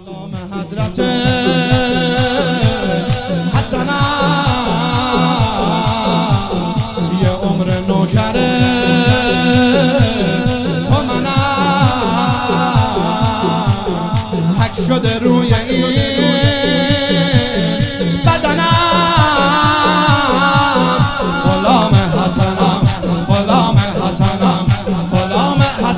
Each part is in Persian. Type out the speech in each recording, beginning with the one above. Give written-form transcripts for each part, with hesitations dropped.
غلام حضرت حسنم یه عمر نوکره تو منم حک شده روی این بدنم غلام حسنم غلام حسنم غلام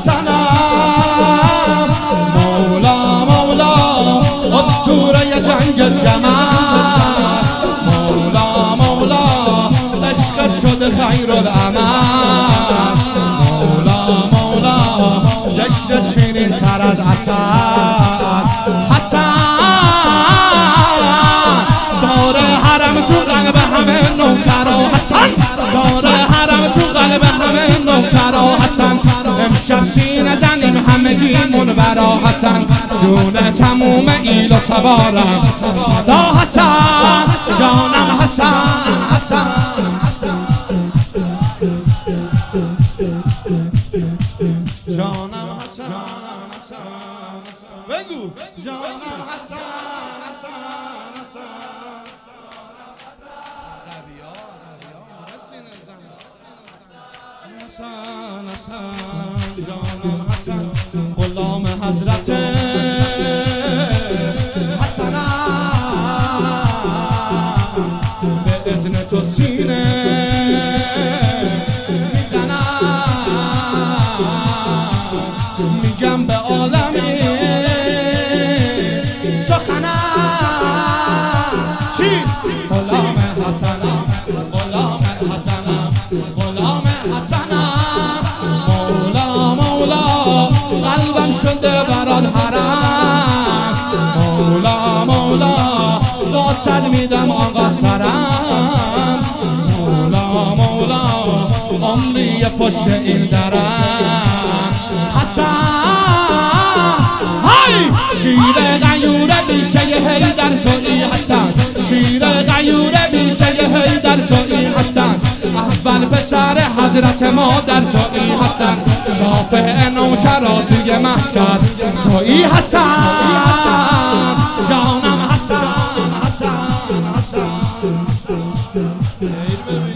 حسنم مولا مولا اسطوره جنگ جمل مولا مولا عشقت شده خیر العمل مولا مولا ذکرت شیرین تر از عسل حسن داره حرم تو قلب همه نوکرا حسن داره حرم تو قلب همه نوکرا حسن امشب سینه زنیم همگی منورا حسن جون تموم ایل و تبارم فدا حسن جانم حسن حسن جانم حسن بگو جانم حسن جانم حسن غلام حضرت حسنم به اذن تو سینه میزنم میگم به عالمی سخنم چی؟ غلام حسنم غلام حسنم غلام حسنم مولا مولا قلبم شده برات حرم مولا مولا واسد میدم آقا سرم مولا مولا عمری پشت این درم حسن های شیر غیوره بیشه حیدر تویی حسن شیر غیوره بیشه حیدر تویی حسن اول پسر حضرت مادر تویی حسن شافع نوکرا توی محشر تویی حسن جانم حسن حسن حسن